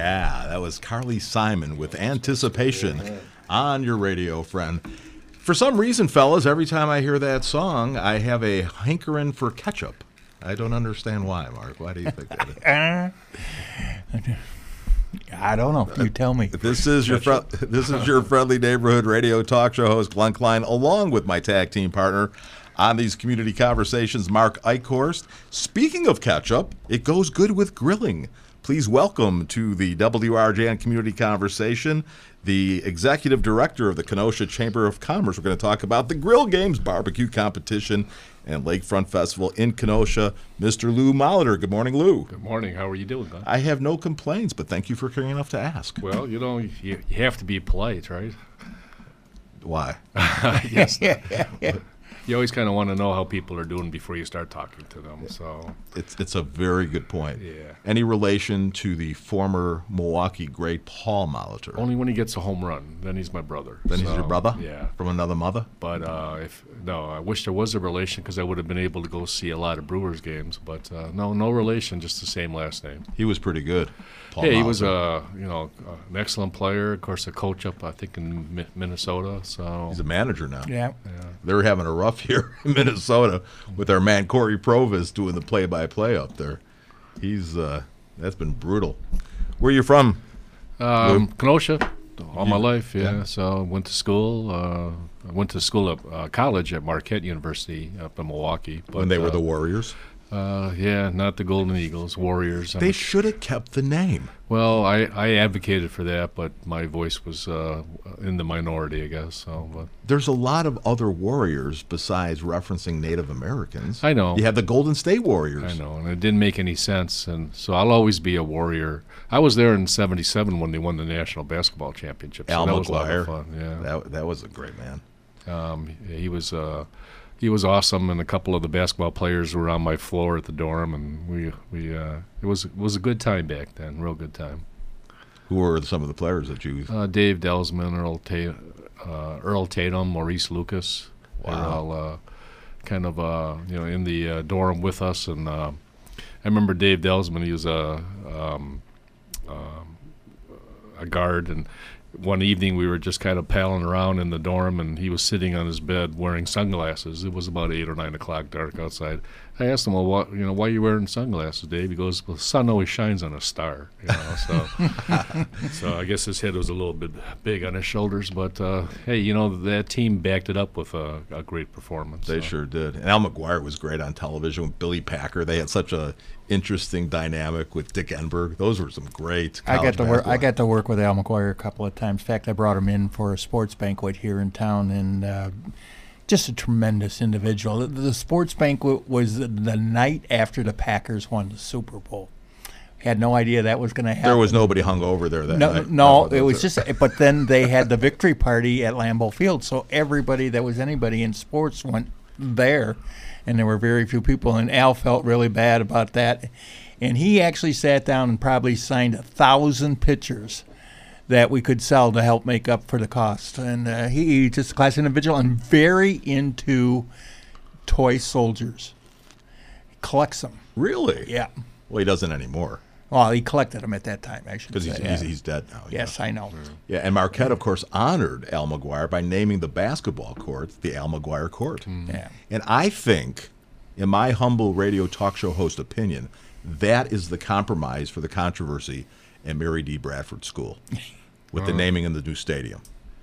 Yeah, that was Carly Simon with Anticipation on your radio, friend. For some reason, fellas, every time I hear that song, I have a hankering for ketchup. I don't understand why, Mark. Why do you think that is? I don't know. You tell me. This is your friendly neighborhood radio talk show host, Glenn Klein, along with my tag team partner on these community conversations, Mark Eichhorst. Speaking of ketchup, it goes good with grilling. Please welcome to the WRJN Community Conversation the Executive Director of the Kenosha Chamber of Commerce. We're going to talk about the Grill Games Barbecue Competition and Lakefront Festival in Kenosha, Mr. Lou Molitor. Good morning, Lou. Good morning. How are you doing, Glenn? I have no complaints, but thank you for caring enough to ask. Well, you know, you have to be polite, right? Why? Yes. You always kind of want to know how people are doing before you start talking to them. So it's a very good point. Yeah. Any relation to the former Milwaukee great Paul Molitor? Only when he gets a home run, then he's my brother. Then he's your brother? Yeah. From another mother? But I wish there was a relation because I would have been able to go see a lot of Brewers games. But no relation, just the same last name. He was pretty good. Paul Yeah, he Molitor. was an excellent player. Of course, a coach up, I think, in Minnesota. So He's a manager now. Yeah. They're having a rough year in Minnesota with our man Corey Provis doing the play-by-play up there. He's that's been brutal. Where are you from? Kenosha, all my life. Yeah. yeah. So went to school. I went to school at college at Marquette University up in Milwaukee. But, When they were the Warriors? Yeah, not the Golden Eagles, Warriors. They should have kept the name. Well, I advocated for that, but my voice was in the minority, I guess. So, but There's a lot of other Warriors besides referencing Native Americans. I know. You have the Golden State Warriors. I know, and it didn't make any sense, and so I'll always be a Warrior. I was there in '77 when they won the national basketball championship. So Al that was a lot McGuire. of fun. Yeah, That was a great man. He was awesome, and a couple of the basketball players were on my floor at the dorm, and it was a good time back then, real good time. Who were some of the players that you... Dave Delsman, Earl Tatum, Maurice Lucas. Wow. They were all kind of in the dorm with us, and I remember Dave Delsman. He was a guard, and one evening we were just kind of palling around in the dorm, and he was sitting on his bed wearing sunglasses. It was about 8 or 9 o'clock, dark outside. I asked him, "Well, why are you wearing sunglasses, Dave?" He goes, "Well, the sun always shines on a star." So I guess his head was a little bit big on his shoulders, but hey, that team backed it up with a great performance. They sure did. And Al McGuire was great on television with Billy Packer. They had such a interesting dynamic with Dick Enberg. Those were some great I college got to work with Al McGuire a couple of times. In fact, I brought him in for a sports banquet here in town, and just a tremendous individual. The sports banquet was the night after the Packers won the Super Bowl. Had no idea that was going to happen. There was nobody hung over there that night. No, it was just. But then they had the victory party at Lambeau Field, so everybody that was anybody in sports went there, and there were very few people. And Al felt really bad about that, and he actually sat down and probably signed 1,000 pictures that we could sell to help make up for the cost. And he just a class individual and very into toy soldiers. He collects them. Really? Yeah. Well, he doesn't anymore. Well, he collected them at that time, I should say. Because he's dead now. Yes, I know. Yeah, and Marquette, of course, honored Al McGuire by naming the basketball court the Al McGuire Court. Yeah. And I think, in my humble radio talk show host opinion, that is the compromise for the controversy at Mary D. Bradford School with the naming of the new stadium.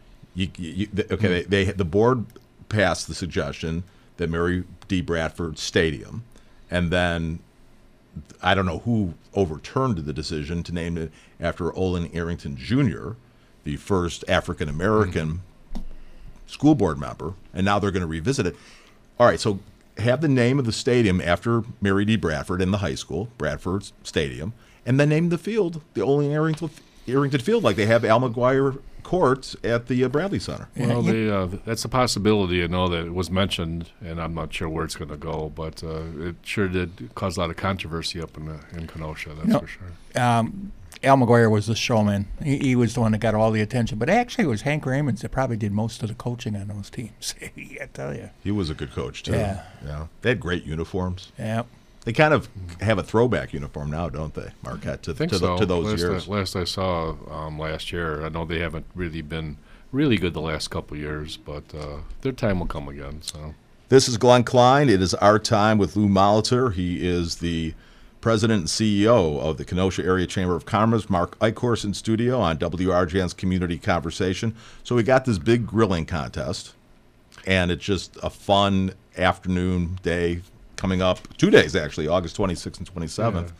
The board passed the suggestion that Mary D. Bradford Stadium, and then I don't know who overturned the decision to name it after Olin Arrington Jr., the first African-American school board member, and now they're going to revisit it. All right, so have the name of the stadium after Mary D. Bradford in the high school, Bradford Stadium, and then name the field the Olin Arrington Field, like they have Al McGuire Court at the Bradley Center. Well, that's a possibility. I know that it was mentioned, and I'm not sure where it's going to go, but it sure did cause a lot of controversy up in Kenosha, that's for sure. Al McGuire was the showman. He was the one that got all the attention. But actually, it was Hank Raymond that probably did most of the coaching on those teams. I tell you. He was a good coach, too. Yeah. They had great uniforms. Yeah. They kind of have a throwback uniform now, don't they, Marquette, I think to so. those years? Last I saw last year, I know they haven't really been really good the last couple of years, but their time will come again. So This is Glenn Klein. It is our time with Lou Molitor. He is the president and CEO of the Kenosha Area Chamber of Commerce. Mark Eichhorst in studio on WRGN's Community Conversation. So we got this big grilling contest, and it's just a fun afternoon day coming up. 2 days, actually, August 26th and 27th.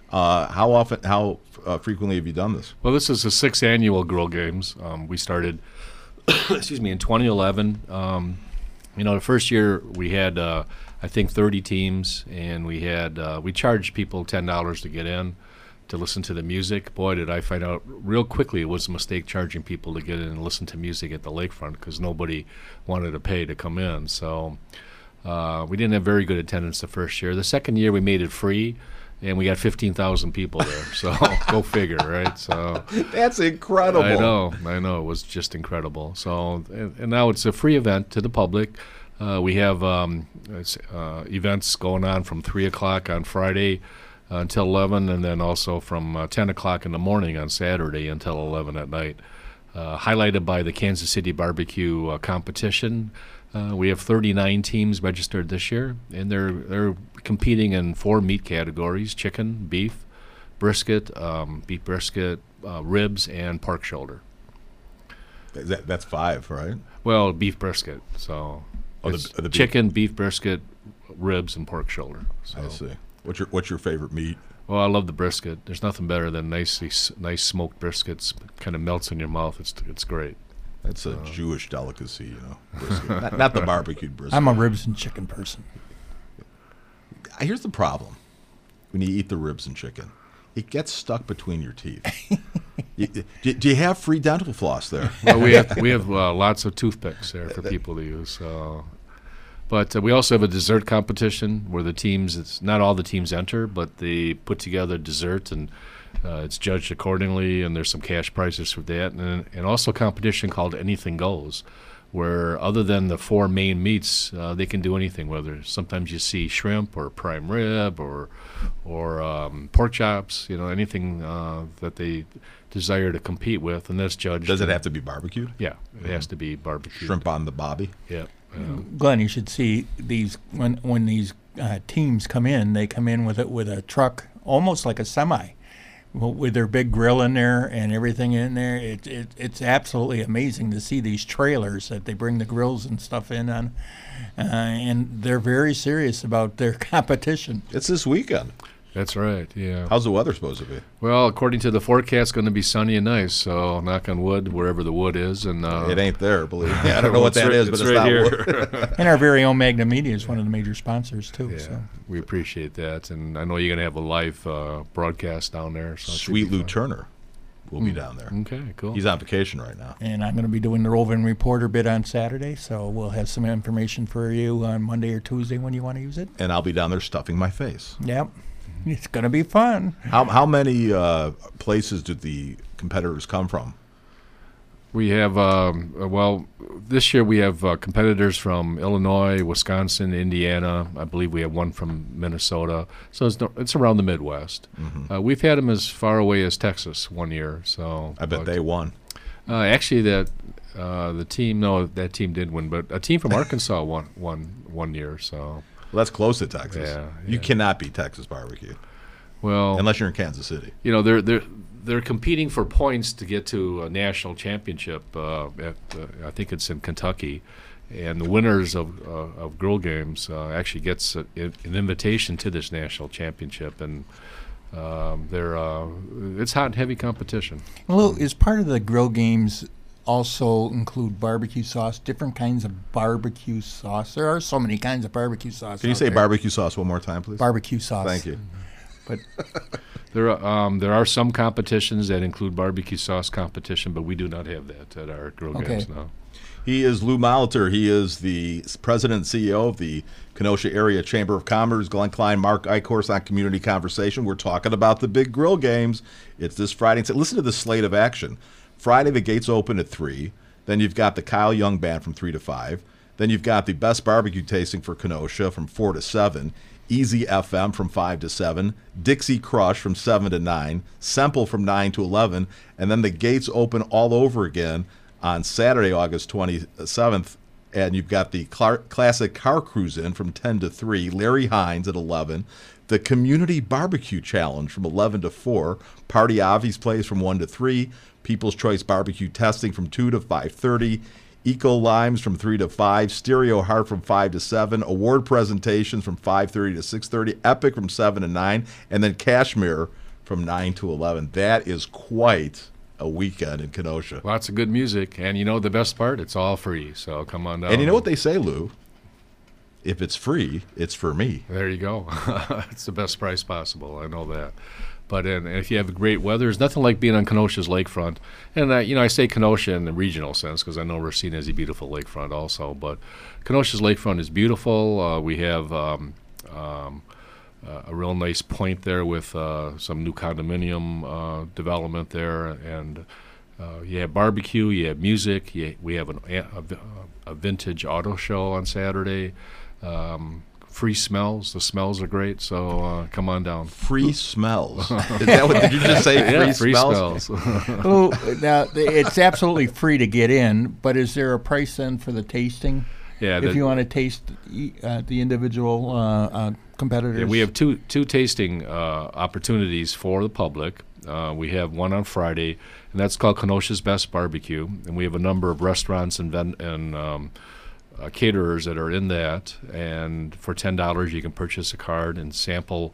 How frequently have you done this? well, this is the 6th annual Grill Games. We started, excuse me, in 2011. The first year we had, I think, 30 teams, and we charged people $10 to get in to listen to the music. Boy, did I find out real quickly it was a mistake charging people to get in and listen to music at the lakefront because nobody wanted to pay to come in. So we didn't have very good attendance the first year. The second year we made it free, and we got 15,000 people there. So go figure, right? So That's incredible. I know. It was just incredible. So, and now it's a free event to the public. We have events going on from 3 o'clock on Friday until 11, and then also from 10 o'clock in the morning on Saturday until 11 at night. Highlighted by the Kansas City Barbecue competition. We have 39 teams registered this year, and they're competing in 4 meat categories: chicken, beef brisket, ribs, and pork shoulder. That's 5, right? Well, beef brisket. So it's the beef. chicken, beef brisket, ribs, and pork shoulder. So. I see. What's your favorite meat? Well, I love the brisket. There's nothing better than nice smoked briskets. Kind of melts in your mouth. It's great. That's a Jewish delicacy, brisket. not the barbecued brisket. I'm a ribs and chicken person. Here's the problem when you eat the ribs and chicken. It gets stuck between your teeth. Do you have free dental floss there? Well, we have lots of toothpicks there for people to use. But we also have a dessert competition where the teams, it's not all the teams enter, but they put together dessert, and it's judged accordingly, and there's some cash prizes for that. And also a competition called Anything Goes, where other than the 4 main meats, they can do anything, whether sometimes you see shrimp or prime rib or pork chops, anything that they desire to compete with, and that's judged. Does it have to be barbecued? Yeah, it has to be barbecued. Shrimp on the bobby? Yeah. Glenn, you should see these when these teams come in. They come in with a truck, almost like a semi, with their big grill in there and everything in there. It's absolutely amazing to see these trailers that they bring the grills and stuff in on, and they're very serious about their competition. It's this weekend. That's right, yeah. How's the weather supposed to be? Well, according to the forecast, it's going to be sunny and nice, so knock on wood, wherever the wood is. And it ain't there, believe me. I don't know what that is, but it's right not here. wood. And our very own Magna Media is one of the major sponsors, too. Yeah, So. we appreciate that. And I know you're going to have a live broadcast down there. So it should Sweet be Lou fun. Turner will be down there. Okay, cool. He's on vacation right now. And I'm going to be doing the Roving Reporter bit on Saturday, so we'll have some information for you on Monday or Tuesday when you want to use it. And I'll be down there stuffing my face. Yep. It's going to be fun. How many places did the competitors come from? We have, this year we have competitors from Illinois, Wisconsin, Indiana. I believe we have one from Minnesota. So it's around the Midwest. Mm-hmm. We've had them as far away as Texas one year. So I bet they won. Actually, that team did win, but a team from Arkansas won one year. So Well, that's close to Texas. Yeah, You yeah. cannot beat Texas barbecue well, unless you're in Kansas City. they're competing for points to get to a national championship. I think it's in Kentucky, and the winners of Grill Games actually gets an invitation to this national championship, and it's hot and heavy competition. Well, is part of the Grill Games also include barbecue sauce, different kinds of barbecue sauce? There are so many kinds of barbecue sauce. Can you out say there. barbecue sauce one more time, please? Barbecue sauce. Thank you. But There are some competitions that include barbecue sauce competition, but we do not have that at our Grill Okay. Games now. He is Lou Molitor. He is the president and CEO of the Kenosha Area Chamber of Commerce. Glenn Klein, Mark Eichhorst on Community Conversation. We're talking about the big Grill Games. It's this Friday. So listen to the slate of action. Friday, the gates open at 3. Then you've got the Kyle Young Band from 3 to 5. Then you've got the best barbecue tasting for Kenosha from 4 to 7. Easy FM from 5 to 7, Dixie Crush from 7 to 9, Semple from 9 to 11, and then the gates open all over again on Saturday, August 27th, and you've got the Classic Car Cruise In from 10 to 3, Larry Hines at 11, the Community Barbecue Challenge from 11 to 4, Party Avi's Place from 1 to 3, People's Choice Barbecue Testing from 2 to 5:30, Eco Limes from 3 to 5, Stereo Heart from 5 to 7, award presentations from 5:30 to 6:30, Epic from 7 to 9, and then Kashmir from 9 to 11. That is quite a weekend in Kenosha. Lots of good music, and you know the best part? It's all free, so come on down. And you know what they say, Lou? If it's free, it's for me. There you go. It's the best price possible. I know that. But and if you have great weather, there's nothing like being on Kenosha's lakefront. And I say Kenosha in the regional sense because I know we're seen as a beautiful lakefront also. But Kenosha's lakefront is beautiful. We have a real nice point there with some new condominium development there, and you have barbecue, you have music. We have a vintage auto show on Saturday. Free smells. The smells are great, so come on down. Free smells. Is that what did you just say? Yeah, free smells. Oh, now it's absolutely free to get in, but is there a price then for the tasting? Yeah, if you want to taste the individual competitors. Yeah, we have two tasting opportunities for the public. We have one on Friday, and that's called Kenosha's Best Barbecue, and we have a number of restaurants and caterers that are in that, and for $10 you can purchase a card and sample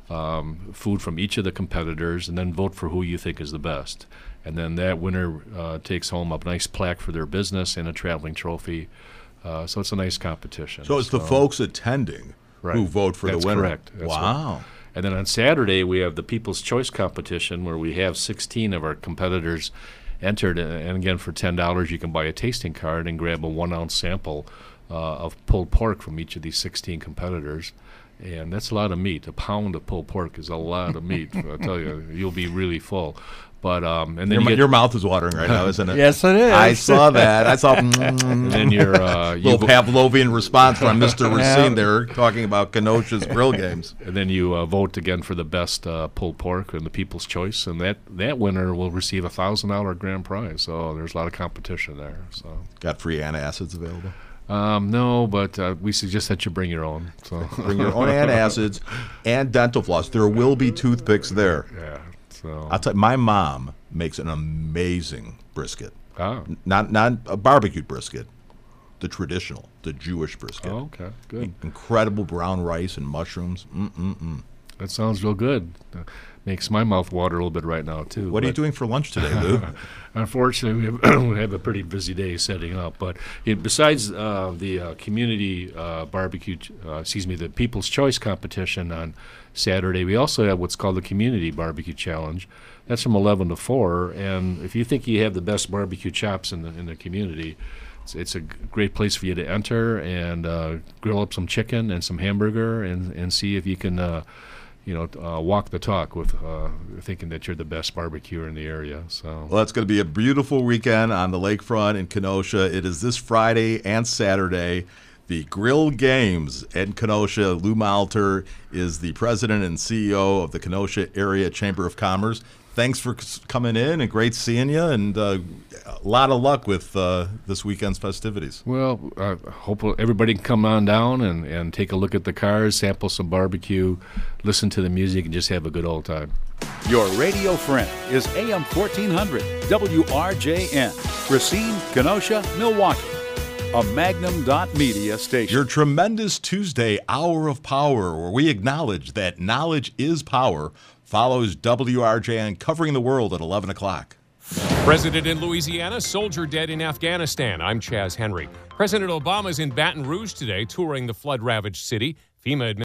food from each of the competitors, and then vote for who you think is the best. And then that winner takes home a nice plaque for their business and a traveling trophy. So it's a nice competition. So it's the folks attending who vote for That's the winner. Correct. That's wow. Right. And then on Saturday we have the People's Choice competition where we have 16 of our competitors entered, and again for $10 you can buy a tasting card and grab a 1-ounce sample of pulled pork from each of these 16 competitors, and that's a lot of meat. A pound of pulled pork is a lot of meat. I tell you, you'll be really full. But and then your mouth is watering right now, isn't it? Yes, it is. I saw that. I saw. And then your little Pavlovian response from Mr. Racine there, talking about Kenosha's grill games. And then you vote again for the best pulled pork and the People's Choice, and that winner will receive a $1,000 grand prize. So there's a lot of competition there. So got free antacids available. No, but we suggest that you bring your own. So bring your own antacids and dental floss. There will be toothpicks there. Yeah. So I'll tell you, my mom makes an amazing brisket. Ah. Not a barbecued brisket, the traditional, the Jewish brisket. Oh, okay, good. Incredible brown rice and mushrooms. That sounds real good. Makes my mouth water a little bit right now too. What are you doing for lunch today, Lou? Unfortunately, we have a pretty busy day setting up. But besides the community barbecue, the People's Choice competition on Saturday, we also have what's called the Community Barbecue Challenge. That's from 11 to 4. And if you think you have the best barbecue chops in the community, it's a great place for you to enter and grill up some chicken and some hamburger and see if you can walk the talk with thinking that you're the best barbecuer in the area. So well, it's going to be a beautiful weekend on the lakefront in Kenosha. It is this Friday and Saturday. The Grill Games in Kenosha. Lou Malter is the president and CEO of the Kenosha Area Chamber of Commerce. Thanks for coming in, and great seeing you, and a lot of luck with this weekend's festivities. Well, I hope everybody can come on down and take a look at the cars, sample some barbecue, listen to the music, and just have a good old time. Your radio friend is AM 1400 WRJN, Racine, Kenosha, Milwaukee, a Magnum.media station. Your tremendous Tuesday hour of power, where we acknowledge that knowledge is power, follows WRJN covering the world at 11 o'clock. President in Louisiana, soldier dead in Afghanistan. I'm Chaz Henry. President Obama's in Baton Rouge today, touring the flood-ravaged city. FEMA